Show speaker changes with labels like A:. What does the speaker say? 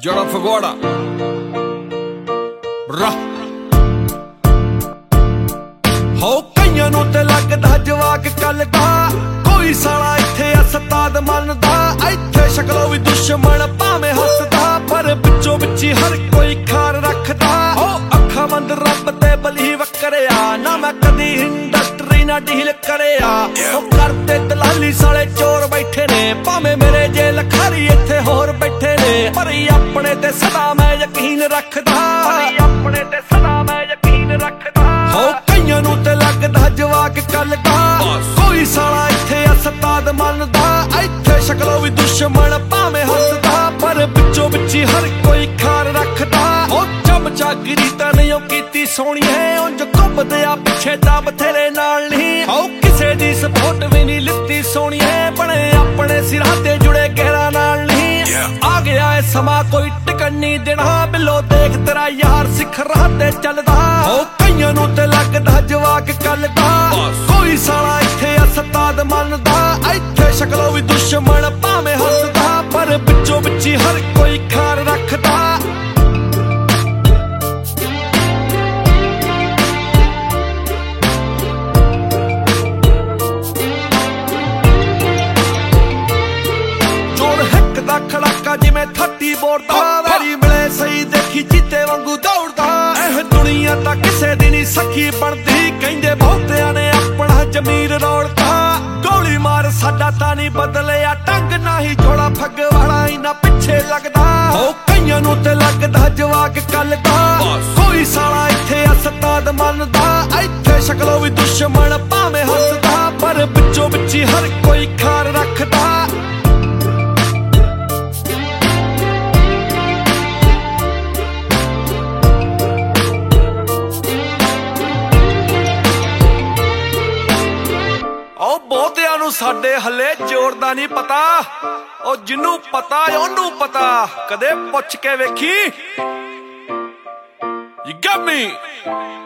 A: ਜੜਾ ਫਗਵਾੜਾ ਰਾ ਹੋ ਕਈਆਂ ਨੂੰ ਤੇ ਲੱਗਦਾ ਜਵਾਕ ਕੱਲ ਦਾ ਕੋਈ ਸਾਲਾ ਇੱਥੇ ਉਸਤਾਦ ਮੰਨਦਾ ਇੱਥੇ ਸ਼ਕਲੋਂ ਵੀ ਦੁਸ਼ਮਣ ਭਾਵੇਂ ਹੱਸਦਾ ਪਰ ਵਿੱਚੋਂ ਵਿੱਚੀ ਹਰ ਕੋਈ ਖਾਰ ਰੱਖਦਾ ਹੋ ਅੱਖਾਂ ਬੰਦ ਰੱਬ ਤੇ ਬਲੀਵ ਕਰਿਆ ਨਾ ਮੈਂ ਕਦੀ ਇੰਡਸਟਰੀ ਨਾ ਡੀਲ ਕਰਿਆ ਉਹ ਕਰਦੇ ਦਲਾਲੀ ਸਾਲੇ ਚੋਰ ਬੈਠੇ ਨੇ ਭਾਵੇਂ ਮੇਰੇ ਜੇ ਲਖਾਰੀ ਇੱਥੇ ਹੋਰ ਬੈਠੇ ਨੇ ਪਰ ਆਪਣੇ ਤੇ ਸਦਾ ਮੈਂ ਯਕੀਨ ਰੱਖਦਾ ਆਪਣੇ ਤੇ ਸਦਾ ਮੈਂ ਯਕੀਨ ਰੱਖਦਾ ਹੋ ਕਈਆਂ ਨੂੰ ਤੇ ਲੱਗਦਾ ਜਵਾਕ ਕੱਲ ਦਾ ਕੋਈ ਸਾਲਾ ਇੱਥੇ ਉਸਤਾਦ ਮੰਨਦਾ ਇੱਥੇ ਸ਼ਕਲੋਂ ਵੀ ਦੁਸ਼ਮਣ ਭਾਵੇਂ ਹੱਸਦਾ ਪਰ ਵਿੱਚੋਂ ਵਿੱਚੀ ਹਰ ਕੋਈ ਖਾਰ ਰੱਖਦਾ ਉਹ ਚਮਚਾਗਿਰੀ ਤਾਂ ਨਹੀਂ ਕੀਤੀ ਸੋਹਣੀ ਹੈ ਉਂਝ ਘੁੰਮਦੇ ਆ ਪਿੱਛੇ ਤਾਂ ਬਥੇਰੇ ਨਾਲ ਨਹੀਂ ਹੋ ਕਿਸੇ ਦੀ ਸਪੋਰਟ ਵੀ ਨਹੀਂ ਲਿੱਤੀ ਸੋਹਣੀ ਹੈ ਬਣੇ ਆਪਣੇ ਸਿਰਾਂ ਤੇ ਜੁੜੇ ਗਹਿਰਾ ਨਾਲ ਨਹੀਂ ਆ ਗਿਆ ਏ ਸਮਾਂ ਕੋਈ ਟਿਕਣ ਨਹੀਂ ਦੇਣਾ ਬਿੱਲੋ ਦੇਖ ਤੇਰਾ ਯਾਰ ਸਿੱਖ ਰਾਹ ਤੇ ਚੱਲਦਾ ਹੋ ਕਈਆਂ ਨੂੰ ਤੇ ਲੱਗਦਾ ਜਵਾਕ ਕੱਲ ਦਾ ਕੋਈ ਸਾਲਾ ਇੱਥੇ ਉਸਤਾਦ ਮੰਨਦਾ ਇੱਥੇ ਸ਼ਕਲੋਂ ਵੀ ਦੁਸ਼ਮਣ ਭਾਵੇਂ ਹੱਸਦਾ ਪਰ ਵਿੱਚੋਂ ਵਿੱਚੀ ਹਰ ਕੋਈ ਖਾਰ ਰੱਖਦਾ ਦਾ ਖੜਾਕਾ ਜਿਵੇਂ 30 ਬੋਰ ਦਾ ਵੈਰੀ ਮਿਲੇ ਸਹੀ ਦੇਖੀ ਚੀਤੇ ਵਾਂਗੂ ਦੌੜਦਾ ਇਹ ਦੁਨੀਆ ਤਾਂ ਕਿਸੇ ਦੀ ਨਹੀਂ ਸਖੀ ਬਣਦੀ ਕਹਿੰਦੇ ਬਹੁਤਿਆਂ ਨੇ ਆਪਣਾ ਜ਼ਮੀਰ ਰੋੜਤਾ ਗੋਲੀ ਮਾਰ ਸਾਡਾ ਤਾਂ ਨਹੀਂ ਬਦਲਿਆ ਢੰਗ ਨਾ ਹੀ ਜੋੜਾ ਫੱਗ ਵਾਲਾ ਇਨਾ ਪਿੱਛੇ ਲੱਗਦਾ ਹੋ ਕਈਆਂ ਨੂੰ ਤੇ ਲੱਗਦਾ ਜਵਾਕ ਕੱਲ ਦਾ ਕੋਈ ਸਾਲਾ ਇੱਥੇ ਉਸਤਾਦ ਮੰਨਦਾ ਇੱਥੇ ਸ਼ਕਲੋਂ ਵੀ ਦੁਸ਼ਮਣ ਭਾਵੇਂ ਹੱਸਦਾ ਪਰ ਵਿੱਚੋਂ ਵਿੱਚੀ ਹਰ ਕੋਈ ਖਾਰ ਰੱਖਦਾ ਉਹ ਬਹੁਤਿਆਂ ਨੂੰ ਸਾਡੇ ਹੱਲੇ ਜ਼ੋਰ ਦਾ ਨਹੀਂ ਪਤਾ ਉਹ ਜਿਹਨੂੰ ਪਤਾ ਉਹਨੂੰ ਪਤਾ ਕਦੇ ਪੁੱਛ ਕੇ ਵੇਖੀ You got me